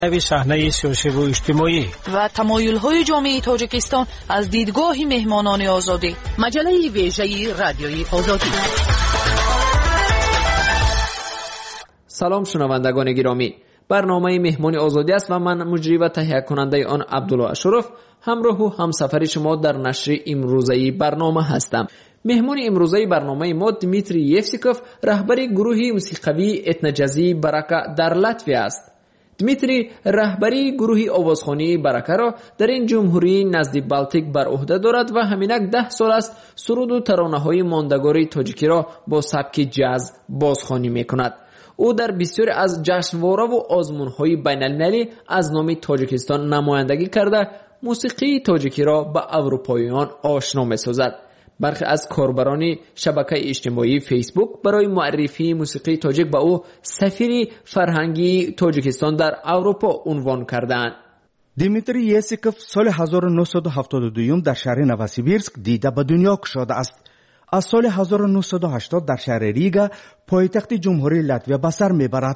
صحنه سیاسی و اجتماعی و تمایل‌های جامعه تاجیکستان از دیدگاه مهمانان آزادی. مجله ویژه رادیوی آزادی. سلام شنوندگان گرامی، برنامه مهمان آزادی است و من مجری و تهیه کننده آن عبدالله اشرف همراه و همسفر شما در نشر امروزه برنامه هستم. مهمان امروزه برنامه ما دمیتری یفسیکوف، رهبر گروه موسیقی اتنجازی برکه در لاتویا است. دمیتری رهبری گروه آوازخوانی برکه را در این جمهوری نزد بالتیک بر عهده دارد و همینک 10 سال است سرود و ترانه‌های ماندگار تاجیکی را با سبک جاز بازخوانی می‌کند. او در بسیاری از جشنواره و آزمون‌های بین‌المللی از نام تاجیکستان نمایندگی کرده موسیقی تاجیکی را به اروپاییان آشنا می‌سازد. برخی از کاربران شبکه اجتماعی فیسبوک برای معرفی موسیقی تاجیک به او سفیر فرهنگی تاجیکستان در اروپا عنوان کردند. دمیتری یفسیکوف سال 1972 در شهر نوسیبیرسک دیده به دنیا گشوده است. از سال 1980 در شهر ریگا پایتخت جمهوری لاتویا به سر میبرد.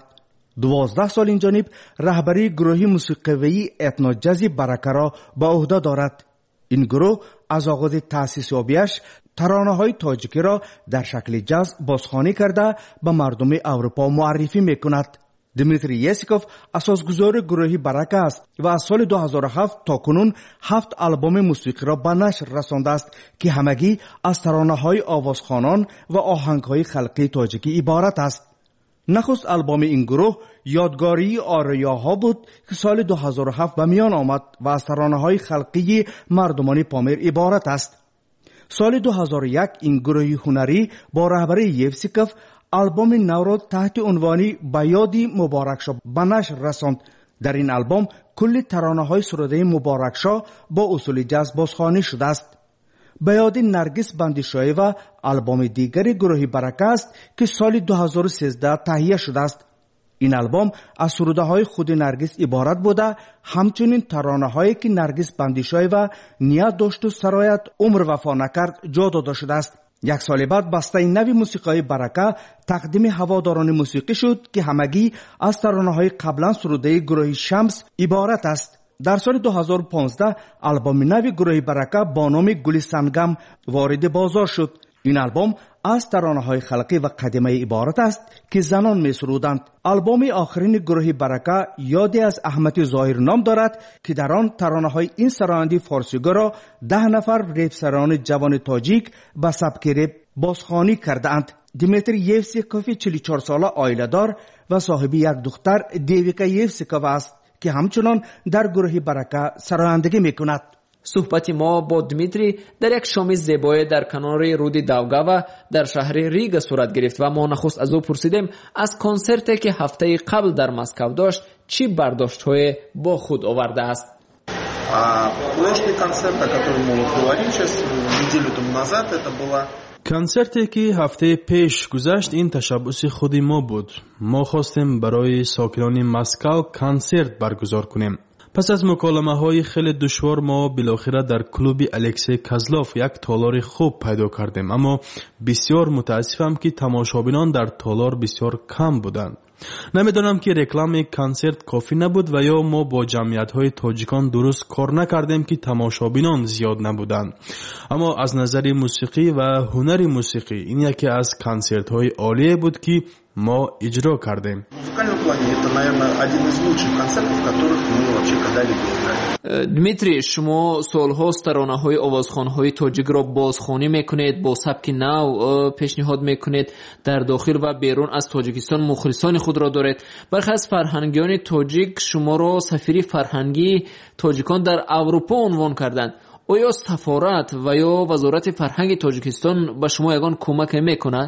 12 سال این جانب رهبری گروه موسیقی اتنوجازی برکه را به عهده دارد. این گروه از آغاز تأسیس یابیش ترانه‌های تاجیکی را در شکل جاز بازخوانی کرده به مردم اروپا معرفی میکند. دمیتری یفسیکوف اساسگزار گروه برکه است و از سال 2007 تا کنون 7 آلبوم موسیقی را به نشر رسانده است که همگی از ترانه‌های آوازخوانان و آهنگ‌های خلقی تاجیکی عبارت است. نخست آلبوم این گروه یادگاری آریاها بود که سال 2007 به میان آمد و از ترانه‌های خلقی مردمان پامیر عبارت است. سال 2001 این گروه هنری با رهبری یفسیکوف آلبوم نو را تحت عنوان به یاد مبارکشاه به نشر رساند. در این آلبوم کل ترانه‌های سروده مبارکشاه با اصول جاز بازخوانی شده است. به یاد نرگس بندیشاهی و آلبوم دیگری گروه برکه است که سال 2013 تهیه شده است. این آلبوم از سروده‌های خود نرگس عبارت بوده، همچنین ترانه‌هایی که نرگس بندیشاهی و نیا داشت و سرایت عمر وفا نکرد جا داده شده است. 1 سال بعد بسته نوی موسیقی برکه تقدیم هواداران موسیقی شد که همگی از ترانه‌های قبلا سروده گروه شمس عبارت است. در سال 2015 آلبوم نوی گروه برکه با نام گل سنگم وارد بازار شد. این آلبوم از ترانه‌های خلقی و قدیمی عبارت است که زنان می‌سرودند. آلبوم آخرین گروه برکه یادی از احمد ظاهر نام دارد که در آن ترانه‌های این سرایندی فارسیگو را 10 نفر رپسران جوان تاجیک به سبک رپ بازخوانی کردند. دمیتری یفسیکوف 44 ساله عائله‌دار و صاحب یک دختر دیویکا یفسیکوف است که همچنان در گروه برکه سرایندگی می‌کند. صحبت ما با دمیتری در یک شام زیبای در کنار رود داوگاوا در شهر ریگا صورت گرفت و ما نخست از او پرسیدیم از کنسرتی که هفته قبل در مسکو داشت چی برداشت‌های با خود آورده است. کنسرتی که هفته پیش گذشت این تشبث خود ما بود. ما خواستیم برای ساکنان مسکو کنسرت برگزار کنیم. پس از مکالمه‌های خیلی دشوار ما بالاخره در کلوب الکسی کازلوف یک تالار خوب پیدا کردیم، اما بسیار متاسفم که تماشابینان در تالار بسیار کم بودند. نمیدونم که رکلام کنسرت کافی نبود و یا ما با جمعیت‌های تاجیکان درست کار نکردیم که تماشابینان زیاد نبودند. اما از نظر موسیقی و هنر موسیقی این یکی از کنسرت‌های عالی بود که ما اجرا کردیم. دمیتری، شما سال‌هاست ترانه‌های آوازخوان‌های تاجیک را بازخوانی می‌کنید، با سبک نو پیشنهاد می‌کنید، در داخل و بیرون از تاجیکستان مخلصان خود را دارید. برخی از فرهنگیان تاجیک شما را سفیر فرهنگی تاجیکان در اروپا عنوان کردند. آیا سفارت و یا وزارت فرهنگ تاجیکستان به شما یگان کمک میکند؟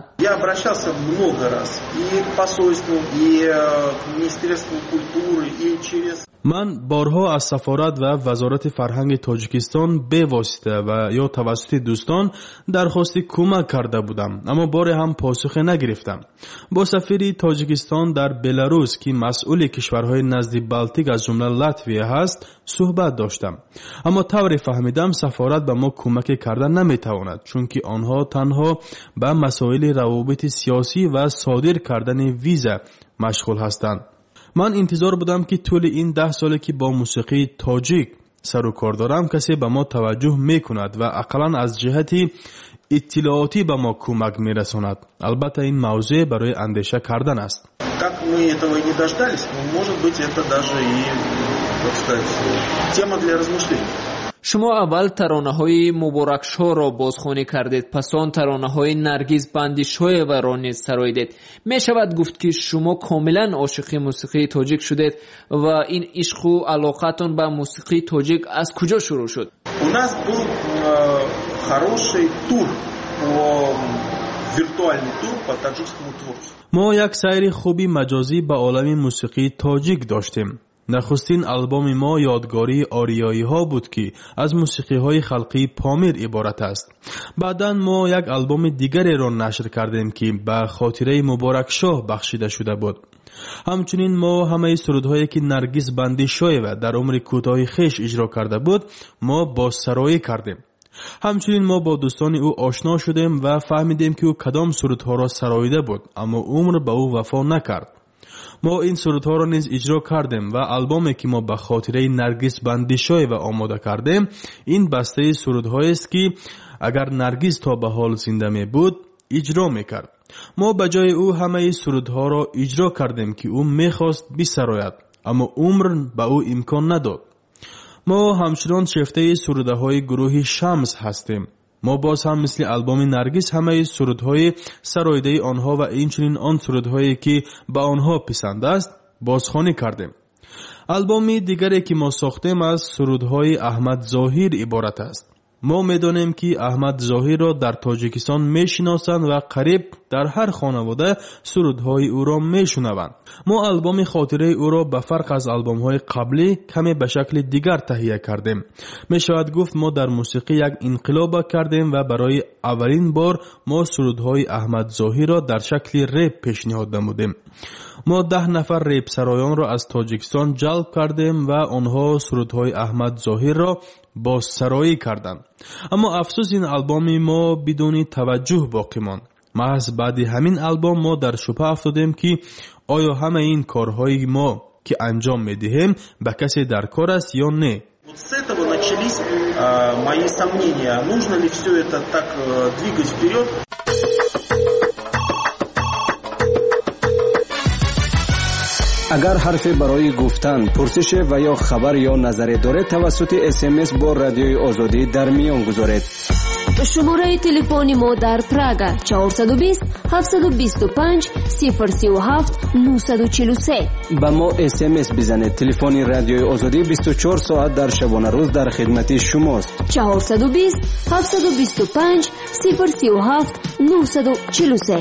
من بارها از سفارت و وزارت فرهنگ تاجیکستان به واسطه و یا توسط دوستان درخواست کمک کرده بودم، اما بار هم پاسخ نگرفتم. با سفیر تاجیکستان در بلاروس که مسئول کشورهای نزد بالتیک از جمله لاتویا هست صحبت داشتم، اما طوری فهمیدم سفارت به ما کمک کردن نمیتواند، چون که آنها تنها به مسائل روابط سیاسی و صادر کردن ویزا مشغول هستند. من انتظار بودم که طول این 10 ساله که با موسیقی تاجیک سر و کار دارم کسی به ما توجه میکند و اقلا از جهتی اطلاعاتی به ما کمک میرساند. البته این موضوع برای اندیشه کردن است. Как мы этого не дождались, может быть, это даже и, так сказать, тема для размышлений. شما اول ترانه‌های مبارکشاه را بازخوانی کردید، پس آن ترانه‌های نرگس بندیشاه و را نیز سراییدید. می شود گفت که شما کاملا عاشق موسیقی تاجیک شدید و این عشق و علاقتان به موسیقی تاجیک از کجا شروع شد؟ У нас был хороший тур виртуальный тур по таджикскому творчеству. ما یک سیر خوبی مجازی به عالم موسیقی تاجیک داشتیم. نخستین آلبوم ما یادگاری آریایی ها بود که از موسیقی های خلقی پامیر عبارت است. بعداً ما یک آلبوم دیگری را نشر کردیم که به خاطره مبارکشاه بخشیده شده بود. همچنین ما همه سرودهایی که نرگس بندیشاه و در عمر کوتاه خیش اجرا کرده بود ما بازسرایی کردیم. همچنین ما با دوستان او آشنا شدیم و فهمیدیم که او کدام سرودها را سراییده بود اما عمر به او وفا نکرد. ما این سرودها را نیز اجرا کردیم و آلبومی که ما به خاطره نرگس بندیشاه و آماده کردیم این بسته سرودهایی است که اگر نرگس تا به حال زنده می بود اجرا میکرد. ما به جای او همه سرودها را اجرا کردیم که او میخواست بسراید اما عمر به او امکان نداد. ما همچنان شیفته سرودهای گروه شمس هستیم. ما باز هم مثل آلبوم نرگس همه سرودهای سراییده آنها و اینچنین آن سرودهایی که به آنها پسند است بازخوانی کردیم. آلبوم دیگری که ما ساختیم از سرودهای احمد ظاهر عبارت است. ما میدانیم که احمد ظاهر را در تاجیکستان میشناسند و قریب در هر خانواده سرودهای او را میشنوند. ما آلبوم خاطره او را به فرق از آلبوم‌های قبلی کمی به شکل دیگر تهیه کردیم. میشود گفت ما در موسیقی یک انقلاب کردیم و برای اولین بار ما سرودهای احمد ظاهر را در شکل رپ پیشنهاد نمودیم. ما 10 نفر رپ سرایان را از تاجیکستان جلب کردیم و آنها سرودهای احمد ظاهر را بازسرایی کردند. اما افسوس این آلبوم ما بدون توجه باقی ماند. محض بعد همین آلبوم ما در شبهه افتادیم که آیا همه این کارهای ما که انجام میدهیم به کسی در کار است یا نه. С этого начались мои сомнения, нужно ли все это так двигать вперед. اگر حرفی برای گفتن، پرسش و یا خبر یا نظری دارید توسط SMS با رادیوی آزادی در میان گذارید. شماره تلفن ما در پراگ 420 725 037 943. با ما SMS بزنید. تلفن رادیوی آزادی 24 ساعت در شبانه روز در خدمت شماست. 420 725 037 943.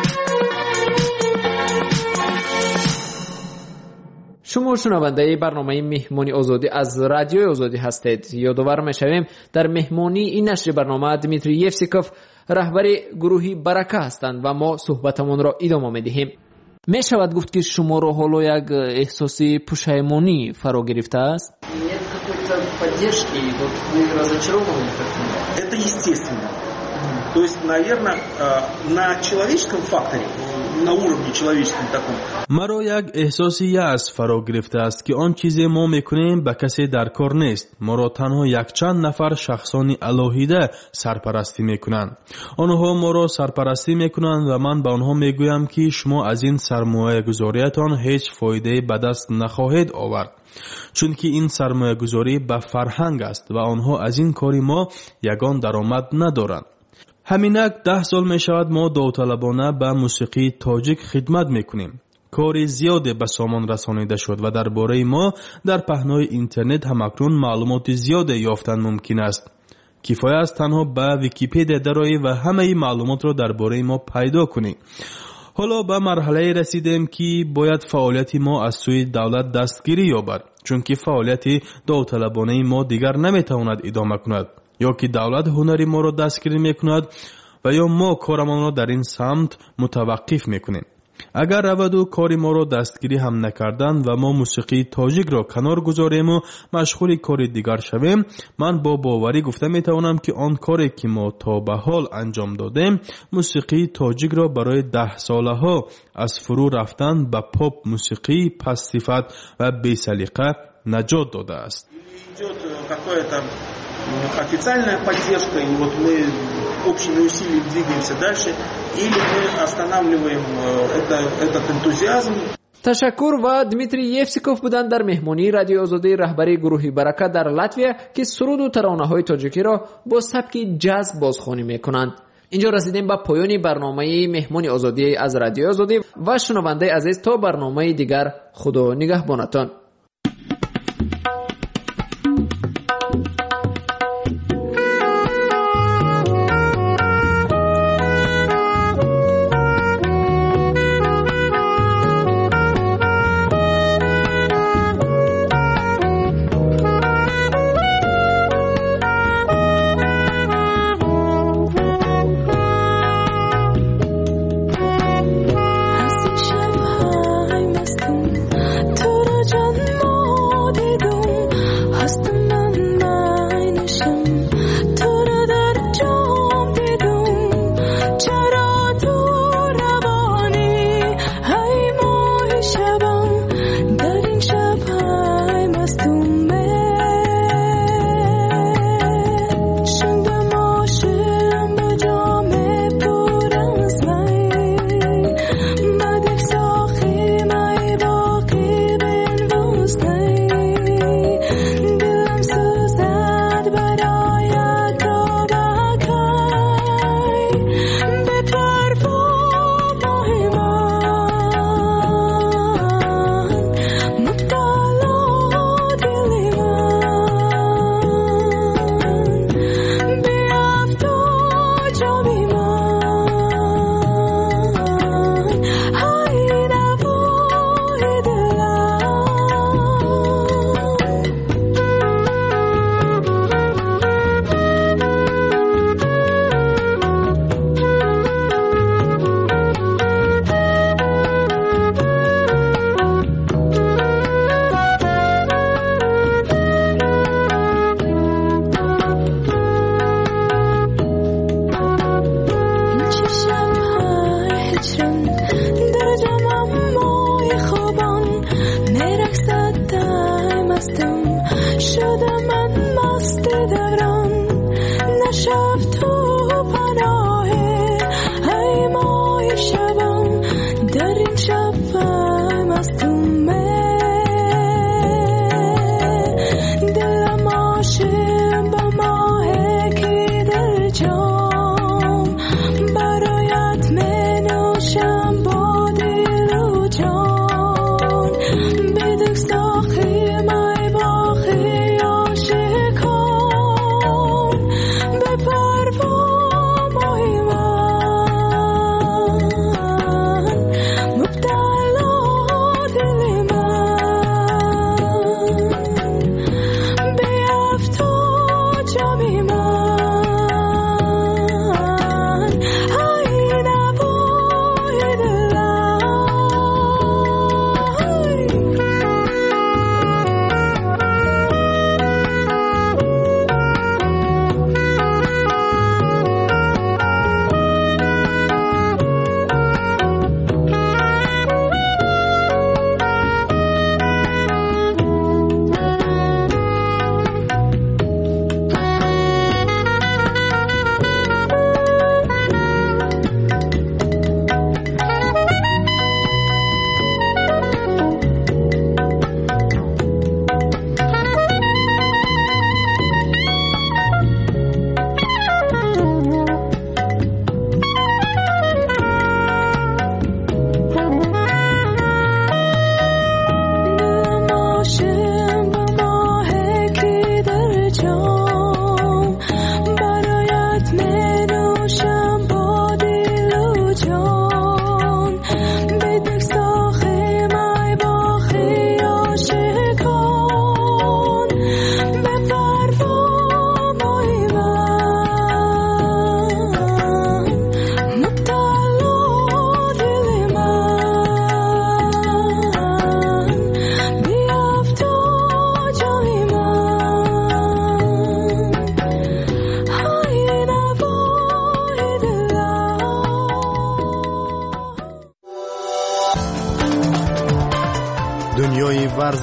شما شنونده برنامه مهمانی آزادی از رادیوی آزادی هستید. یادآور می‌شویم در مهمانی این نشر برنامه دمیتری یفسیکوف رهبر گروهی برکه هستند و ما صحبتمان را ادامه می‌دهیم. می‌شود گفت که شما را حالا یک احساس پشیمانی فرا گرفته است؟ Нет какой-то поддержки, вот вы разочарованы как-то? Это естественно. То есть, наверное, на человеческом факторе, на уровне человеческом таком. مرا یک احساسی یأس فرا گرفته است که آن چیزی ما میکنیم به کسی در کار نیست. ما را تنها یک چند نفر شخصانی علاهیده سرپرستی میکنند. آنها ما را سرپرستی میکنند و من به آنها میگویم که شما از این سرمایه گذاریتان هیچ فایده به دست نخواهید آورد. چون که این سرمایه گذاری به فرهنگ است و آنها از این کاری ما یگان درآمد ندارند. همینک 10 سال می شود ما داوطلبانه به موسیقی تاجیک خدمت میکنیم. کار زیاد به سامان رسانیده شد و درباره ما در پهنای اینترنت همکنون معلومات زیاد یافتن ممکن است. کفایت است تنها به ویکی‌پدیا درآیی و همه معلومات را درباره ما پیدا کنی. حالا به مرحله رسیدیم که باید فعالیت ما از سوی دولت دستگیری یابد، چون که فعالیت داوطلبانه ما دیگر نمیتواند ادامه کند. یا که دولت هنری ما را دستگیری میکند و یا ما کارمان را در این سمت متوقف میکنیم. اگر رود و کاری ما را دستگیری هم نکردند و ما موسیقی تاجیک را کنار گذاریم و مشغول کار دیگر شویم، من با باوری گفته میتوانم که آن کاری که ما تا به حال انجام دادیم موسیقی تاجیک را برای 10 ساله ها از فرو رفتن به پاپ موسیقی پس صفت و بی سلیقه نجات داده است. Официальная поддержка, и вот мы общими усилиями двигаемся дальше, или мы останавливаем этот энтузиазм. تشکر و دمیتری یفسیکوف بودند در مهمانی رادیو آزادی رهبری گروه برکه در لاتویا که سرود و ترانه‌های تاجیکی را با سبک جاز بازخوانی می‌کنند. اینجا رسیدیم به پایان برنامه مهمانی آزادی از رادیو آزادی و شنونده عزیز تا برنامه دیگر خدا نگهبانتان.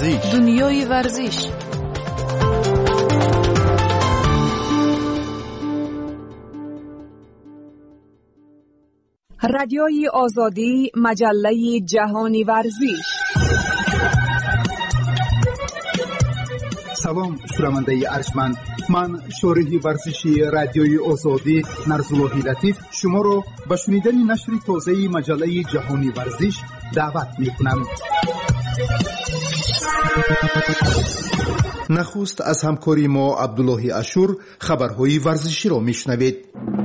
ورزش. دنیای ورزش. رادیوی آزادی، مجله جهانی ورزش. سلام شنونده ارجمند، من شارح ورزشی رادیوی آزادی نرزالله لطیف شما را به شنیدن نشر تازه مجله جهانی ورزش دعوت می‌کنم. نخست از همکاری ما عبدالله اشور خبرهای ورزشی را میشنوید.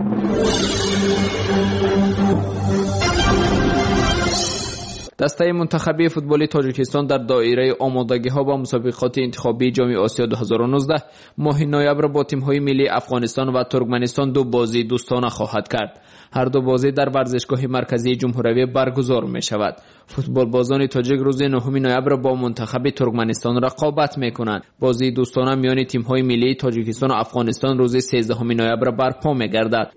دسته منتخبی فوتبال تاجیکستان در دایره آمادگی‌ها با مسابقات انتخابی جام آسیا 2019 ماه نوامبر با تیم‌های ملی افغانستان و ترکمنستان دو بازی دوستانه خواهد کرد. هر دو بازی در ورزشگاه مرکزی جمهوری برگزار می‌شود. فوتبالبازان تاجیک روز 9 نوامبر با منتخب ترکمنستان رقابت می‌کنند. بازی دوستانه میان تیم‌های ملی تاجیکستان و افغانستان روز 13 نوامبر برپا می‌گردد.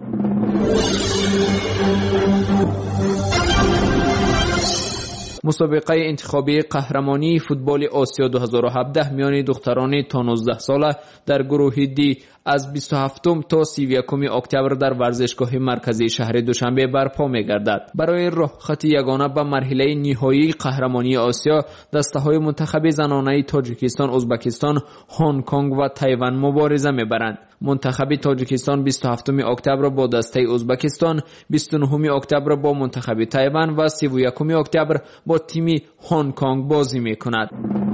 مسابقه انتخابی قهرمانی فوتبال آسیا 2017 میان دختران تا 19 ساله در گروه دی از 27 تا 31 اکتبر در ورزشگاه مرکزی شهر دوشنبه برپا می‌گردد. برای راهخط یگانه به مرحله نهایی قهرمانی آسیا، دسته‌های منتخب زنانه تاجیکستان، ازبکستان، هنگ کنگ و تایوان مبارزه می‌برند. منتخب تاجیکستان 27 اکتبر با دسته ازبکستان، 29 اکتبر با منتخب تایوان و 31 اکتبر با تیم هنگ کنگ بازی می‌کند.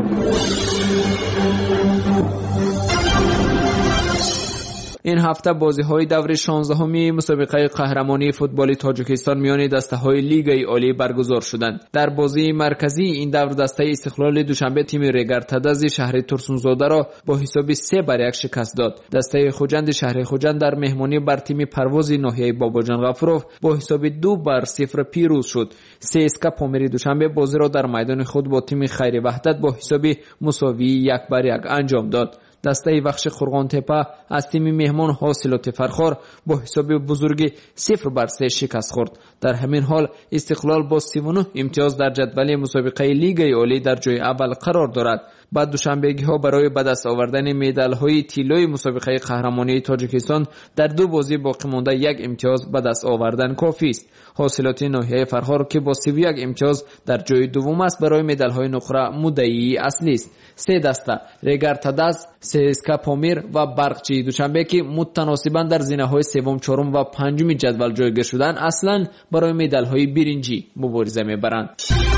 این هفته بازی‌های دور 16 مسابقه قهرمانی فوتبال تاجیکستان میان دسته‌های لیگ عالی برگزار شدند. در بازی مرکزی این دور دسته استقلال دوشنبه تیم رگرتدز شهر ترسونزاده را با حساب 3-1 شکست داد. دسته خوجند شهر خوجند در مهمانی بر تیم پرواز ناحیه باباجان غفورov با حساب 2-0 پیروز شد. CSKA پامیر دوشنبه بازی را در میدان خود با تیم خیر وحدت با حساب مساوی 1-1 انجام داد. دسته بخش خرغان تپه از تیم مهمان حاصلات فرخار با حساب بزرگی 0-3 شکست خورد. در همین حال استقلال با 39 امتیاز در جدول مسابقه لیگ عالی در جای اول قرار دارد. بعد دوشنبهگی ها برای به دست آوردن مدال های طلای مسابقه قهرمانی تاجیکستان در دو بازی باقی مانده 1 امتیاز به دست آوردن کافی است. حاصلات ناحیه فرخار که با 31 امتیاز در جای دوم است برای مدال های نقره مدعی اصلی است. سه دسته رگرتدز، CSKA پامیر و برقچی دوشنبه که متناسباً در زینه های سوم، چهارم و پنجم جدول جایگیر شدن اصلاً برای مدال های برنجی مبارزه میبرند.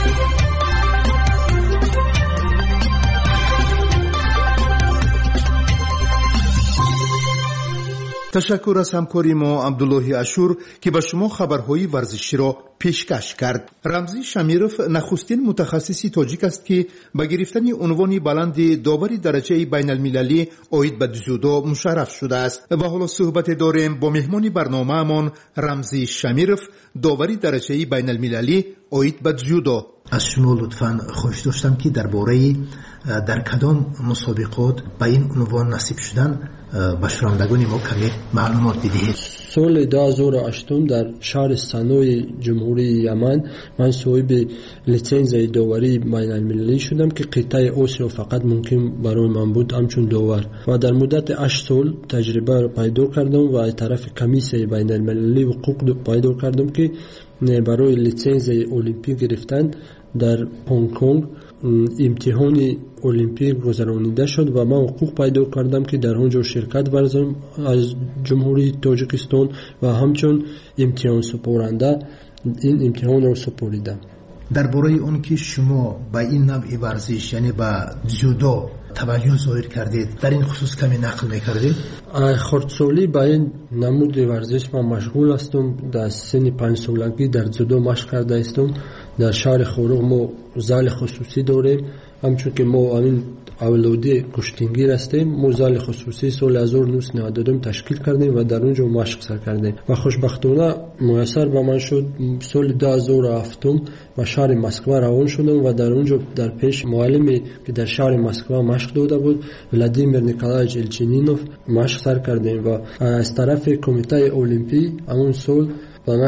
تشکر از همکاری ما عبدالله اشور که به شما خبرهای ورزشی را پیشکش کرد. رمزی شمیرف نخستین متخصصی تاجیک است که به گرفتن عنوان بلند داوری درجه بین المللی عاید به جودو مشرف شده است. و حالا صحبت داریم با مهمان برنامه‌مان رمزی شمیرف، داوری درجه بین المللی عاید به جودو. از شما لطفاً خواهش داشتم که درباره در کدام مسابقات به این عنوان نصیب شدن به شنوندگان ما کمی معلومات بدهید. سال 2008 در شهر سنوی جمهوری یمن من صاحب لیسانس داوری بین المللی شدم که قطعه آسیا فقط ممکن برای من بود همچون داور و در مدت 8 سال تجربه را پیدا کردم و از طرف کمیسیون بین المللی حقوق پیدا کردم که برای لیسانس المپیک گرفتن در هنگ کنگ امتحان المپیک گذرانیده شد و من حقوق پیدا کردم که در اونجا شرکت ورزم از جمهوری تاجیکستان و همچون امتحان سپارنده این امتحان را سپاریدم. درباره اون که شما با این نوع ورزش یعنی با جودو توجه ظاهر کردید، در این خصوص کمی نقل میکردید؟ خردسالی با این نمود ورزش من مشغول هستم. در سن 5 سالگی در جودو مشق کرده هستم. در شهر خورق ما زال خصوصی داریم، همچون که ما این اولادی کشتینگیر هستیم. ما زال خصوصی سال 1992 تشکیل کردیم و در اونجا مشق سر کردیم و خوشبختانه میسر به من شد. سال 2007 و شهر مسکو روان شدم و در اونجا در پیش معلمی که در شهر مسکو مشق داده بود ولادیمیر نیکولایویچ الچینینوف مشق سر کردیم و از طرف کمیته المپی همون سال و من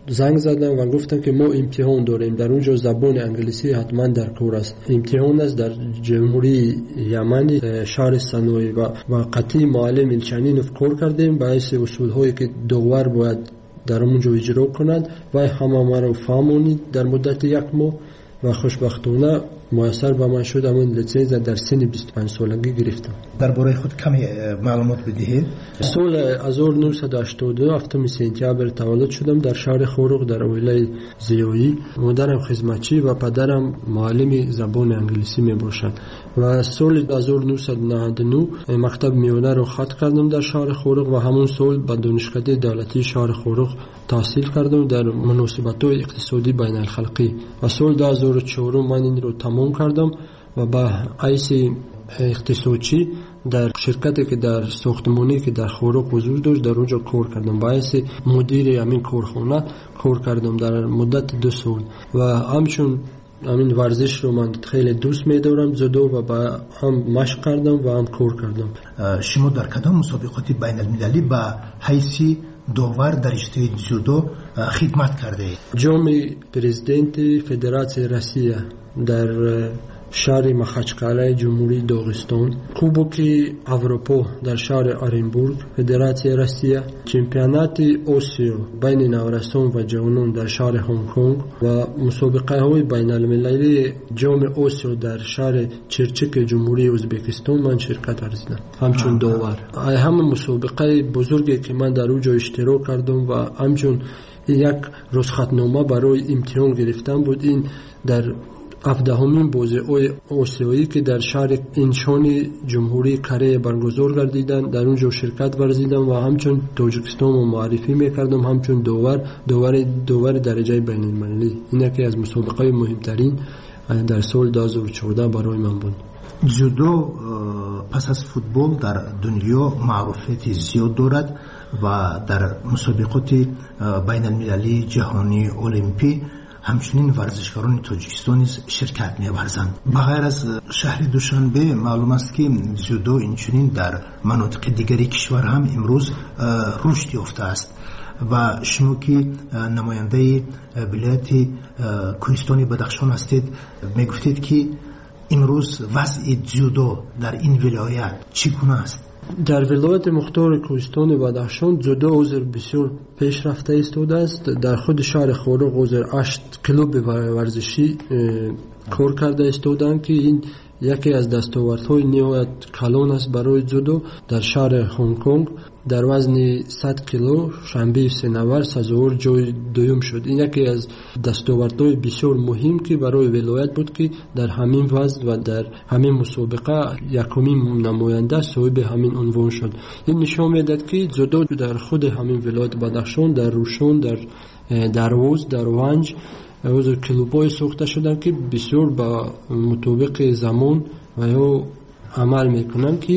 زنگ زدم و گفتم که ما امتحان داریم، در اونجا زبان انگلیسی حتما در کار است. امتحان است در جمهوری یمن شهر سنوی و قطعی معلم الچنینوف کار کردیم باعث اصول هایی که داور باید در اونجا اجرا کنند و همه ما رو فهمونید در مدت یک ماه و خوشبختانه میسر به من شد. من لیسانس در سن 25 سالگی گرفتم. درباره خود کمی معلومات بدهید. سال 1982 هفتم سپتامبر تولد شدم در شهر خوروق در ولایت زیویی. مادرم خدمتچی و پدرم معلم زبان انگلیسی می باشند و سال 1999 مکتب میانه رو ختم کردم در شهر خوروق و همون سال به دانشکده دولتی شهر خوروق تحصیل کردم در مناسبت‌های اقتصادی بین الخلقی و سال 2004 من این رو تمام کردم و با حیث اقتصادچی در شرکتی که در ساختمانی که در خوروق حضور داشت در اونجا کار کردم. باعث مدیر همین کارخانه کار کردم در مدت 2 سال و همچون همین ورزش رو من خیلی دوست می‌دارم زدو و با هم مشق کردم و هم کار کردم. شما در کدام مسابقات بین المللی با حیث داور در رشته جودو خدمت کرده اید؟ جام پرزیدنت فدراسیون روسیه در شهر مخچکاله جمهوری داغستان، کوبوک اروپا در شهر آرنبورگ فدراسیون روسیه، چمپیونات آسیا بین نوجوانان و جوانان در شهر هنگ کنگ و مسابقه های بین المللی جام آسیا در شهر چرچک جمهوری ازبکستان من شرکت ورزیدم همچون داور. همه مسابقه بزرگی که من در اونجا اشتراک کردم و همچون یک رخصتنامه برای امتحان گرفتم بود. این در 17مین بازی آسیایی که در شهر اینچان جمهوری کره برگزار گردیدند در اونجا شرکت ورزیدم و همچون تاجیکستان رو معرفی میکردم همچون داور درجه بین المللی. این یکی از مسابقه مهمترین در سال 2014 برای من بود. جودو پس از فوتبال در دنیا معروفیت زیاد دارد و در مسابقات بین المللی جهانی المپی همچنین ورزشکاران تاجیکستان شرکت می‌ورزند. بغیر از شهر دوشنبه معلوم است که جودو اینچنین در مناطق دیگری کشور هم امروز رشد یافته است و شما که نماینده ولایت کوهستان بدخشان هستید میگفتید که امروز وضع جودو در این ولایت چگونه است؟ در ولایت مختار کوهستان بدخشان جودو عضو بسیار پیشرفته ایستاده است. در خود شهر خوروق عضو 8 کلوب ورزشی کار کرده ایستادند که این یکی از دستاوردهای نهایت کلان است برای جودو. در شهر هنگ کنگ در وزن 100 کیلو شنبه سنوار سزاوار جای دوم شد. این یکی از دستاوردهای بسیار مهم که برای ولایت بود که در همین وزن و در همین مسابقه یکمین نماینده صاحب همین عنوان شد. این نشان میدهد که جودو در خود همین ولایت بدخشان در روشن در دروز در ونج از کلوبای ساخته شدن که بسیار با مطابق زمان و یا عمل میکنن که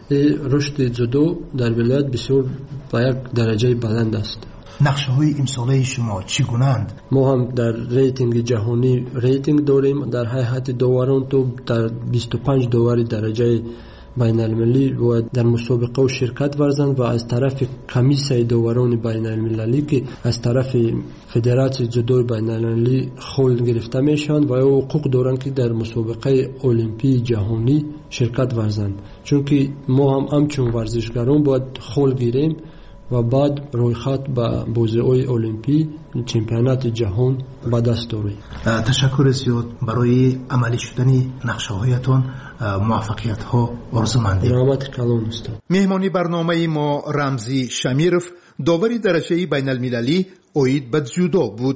رشد جودو در ولایت بسیار با یک درجه بلند است. نقشه های امساله شما چگونند؟ ما هم در ریتینگ جهانی ریتینگ داریم. در هیئت داوران تو در 25 داور درجه بین المللی و در مسابقه و شرکت ورزند و از طرف کمیسیون داوران بین المللی که از طرف فدراسیون جودو بین المللی خول گرفته میشن و حقوق دارند که در مسابقه المپی جهانی شرکت ورزند. چون که ما هم همچون ورزشکاران باید خول گیریم و بعد رویخط به بازی‌های المپی چمپیونات جهان به دست داریم. تشکر زیاد برای عملی شدن نقشه‌هایتان. موفقیت‌ها آرزومندیم. رحمت کلان است. مهمانی برنامه ما رمزی شمیرف داوری درجه بین المللی اوید به جودو بود.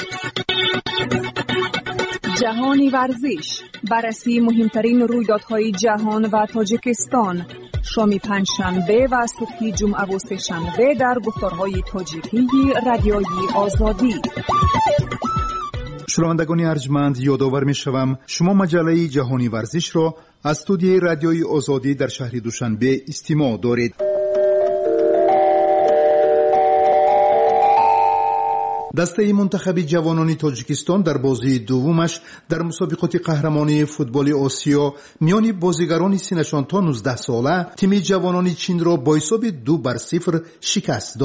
جهانی ورزش، بررسی مهمترین رویدادهای جهان و تاجیکستان، شام پنجشنبه و صبح جمعه و سه‌شنبه در گفتارهای تاجیکی رادیوی آزادی. شنوندگان ارجمند یادآور می‌شوم شما مجله جهانی ورزش را از استودیوی رادیوی آزادی در شهر دوشنبه استماع دارید. دسته منتخب جوانان تاجیکستان در بازی دومش در مسابقات قهرمانی فوتبال آسیا میان بازیگران سنشان تا 19 ساله تیم جوانان چین را با حساب 2-0 شکست داد.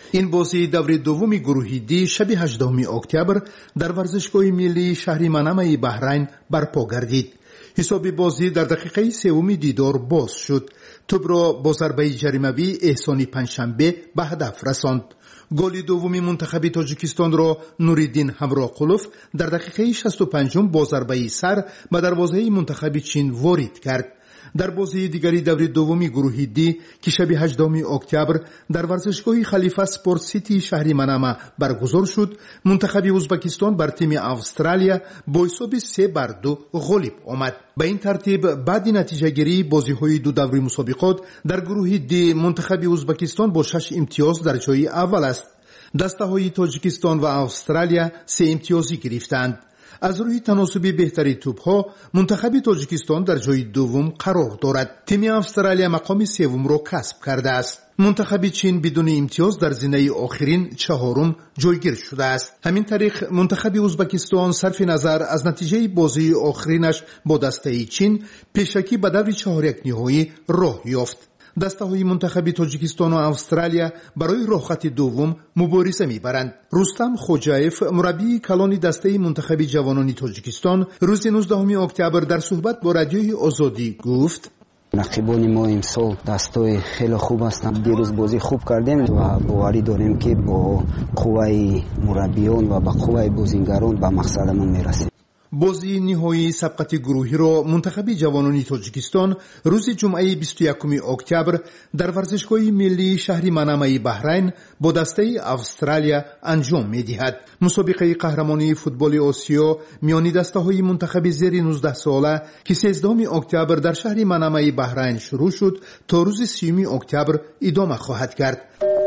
این بازی دور دوم گروه دی شب 18 اکتبر در ورزشگاه ملی شهر منامه بحرین برپا گردید. حساب بازی در دقیقه سوم دیدار باز شد. توپ را با ضربه جریمه‌ای احسانی پنجشنبه به هدف رساند. گل دوم منتخب تاجیکستان را نوریدین همراقلوف در دقیقه 65 با ضربه سر به دروازه منتخب چین وارد کرد. در بازی دیگری دور دوم گروه دی که شب 18 اکتبر در ورزشگاه خلیفه اسپورت سیتی شهر منامه برگزار شد، منتخب ازبکستان بر تیم استرالیا با حساب 3-2 غالب آمد. به این ترتیب بعد نتیجه گیری بازی های دو دوره مسابقات در گروه دی منتخب ازبکستان با 6 امتیاز در جای اول است. دسته های تاجیکستان و استرالیا 3 امتیازی گرفتند. از روی تناسب بهتری توپ‌ها منتخب تاجیکستان در جای دوم قرار دارد. تیم استرالیا مقام سوم را کسب کرده است. منتخب چین بدون امتیاز در زینه آخرین چهارم جایگیر شده است. همین طریق منتخب ازبکستان صرف نظر از نتیجه بازی آخرینش با دسته چین پیشکی به دور چهارک نهایی راه یافت. دسته های منتخب تاجیکستان و استرالیا برای راه دوم مبارزه میبرند. رستم خوجایف مربی کلان دسته منتخب جوانان تاجیکستان روز 19 اکتبر در صحبت با رادیوی آزادی گفت: رقیبان ما امسال دستای خیلی خوب هستند. دیروز بازی خوب کردیم و باوری داریم که با قوه مربیان و با قوه بازیگران به مقصدمون میرسیم. بازی نهایی سبقت گروهی را منتخب جوانان تاجیکستان روز جمعه 21 اکتبر در ورزشگاه ملی شهر منامه بحرین با دسته استرالیا انجام می‌دهد. مسابقه قهرمانی فوتبال آسیا میان دسته‌های منتخب زیر 19 ساله که 13 اکتبر در شهر منامه بحرین شروع شد تا روز 30 اکتبر ادامه خواهد کرد.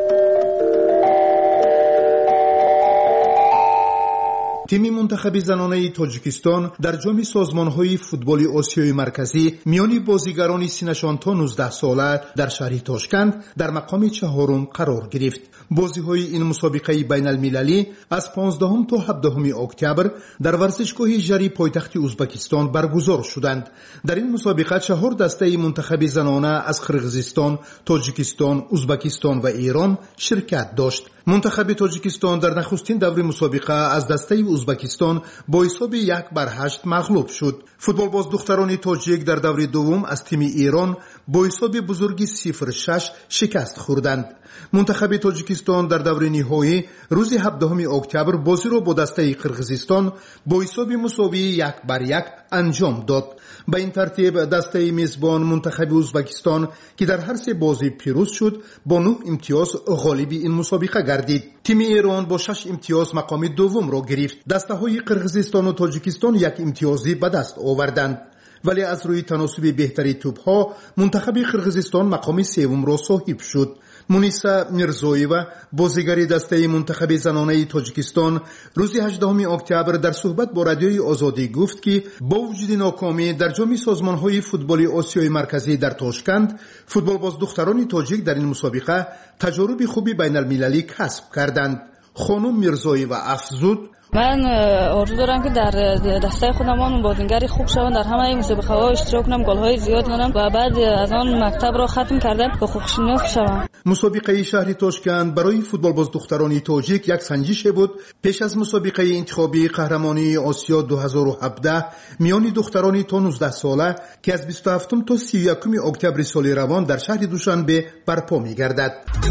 تیم منتخب زنانه تاجیکستان در جام سازمان‌های فوتبال آسیای مرکزی میان بازیگران سنشان تا 19 ساله در شهر تاشکند در مقام چهارم قرار گرفت. بازی‌های این مسابقه بین‌المللی از 15 تا 17 اکتبر در ورزشگاه ژری پایتخت ازبکستان برگزار شدند. در این مسابقه 4 دسته منتخب زنانه از قرقیزستان، تاجیکستان، ازبکستان و ایران شرکت داشت. منتخب تاجیکستان در نخستین دور مسابقه از دسته ازبکستان با حساب 1-8 مغلوب شد. فوتبال باز دختران تاجیک در دور دوم از تیم ایران با حساب بزرگی 0-6 شکست خوردند. منتخب تاجیکستان در دور نهایی روز 17 اکتبر بازی را با دسته قرقیزستان با حساب مساوی 1-1 انجام داد. به این ترتیب دسته میزبان منتخب ازبکستان که در هر سه بازی پیروز شد با 9 امتیاز غالب این مسابقه گردید. تیم ایران با 6 امتیاز مقام دوم را گرفت. دسته های قرقیزستان و تاجیکستان 1 امتیازی به دست آوردند. ولی از روی تناسب بهتری توپ‌ها منتخب قرقیزستان مقام سوم را صاحب شد. مونیسا میرزویوا بازیگر دسته منتخب زنانه تاجیکستان روز 18 اکتبر در صحبت با رادیوی آزادی گفت که با وجود ناکامی در جام سازمان‌های فوتبال آسیای مرکزی در تاشکند، فوتبال باز دختران تاجیک در این مسابقه تجارب خوبی بین‌المللی کسب کردند. خانم میرزویوا افزود: من آرزو دارم که در دسته خودم بازیگری خوب شوم، در همه مسابقه ها اشتراک کنم، گل های زیاد کنم و بعد از آن مکتب را ختم کردم به خوششناس شوم. مسابقه شهر تاشکند برای فوتبال باز دختران تاجیک یک سنجش بود پیش از مسابقه انتخابی قهرمانی آسیا 2017 میان دختران تا 19 ساله که از 27 تا 31 اکتبر سال روان در شهر دوشنبه برپا می‌گردد.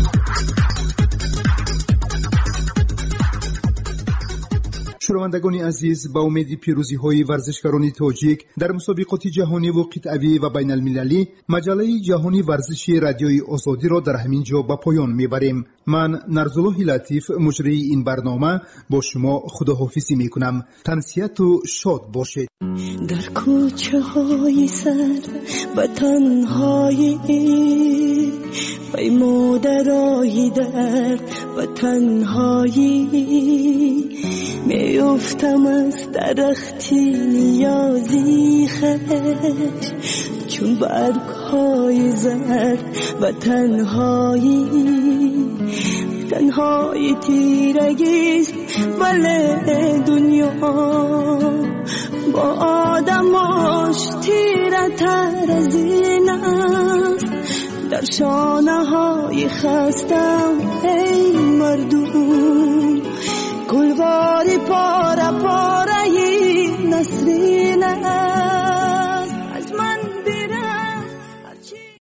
شنوندگان عزیز، با امید پیروزی های ورزشکاران تاجیک در مسابقات جهانی و قطعی و بین المللی، مجله جهانی ورزشی رادیوی آزادی را در همین جا به پایان میبریم. من نرزالله لطیف مجری این برنامه با شما خداحافظی میکنم. تنسیت و شاد باشید. در کوچه های سر و تنهایی پیمودرایی درد و تنهایی میافتم از درختی نیازی خش چون برگ های زرد و تنهایی تیرگیست ولی دنیا با آدماش تیره تر از این است. در شانه های خستم ای مردم گلواری پاره پاره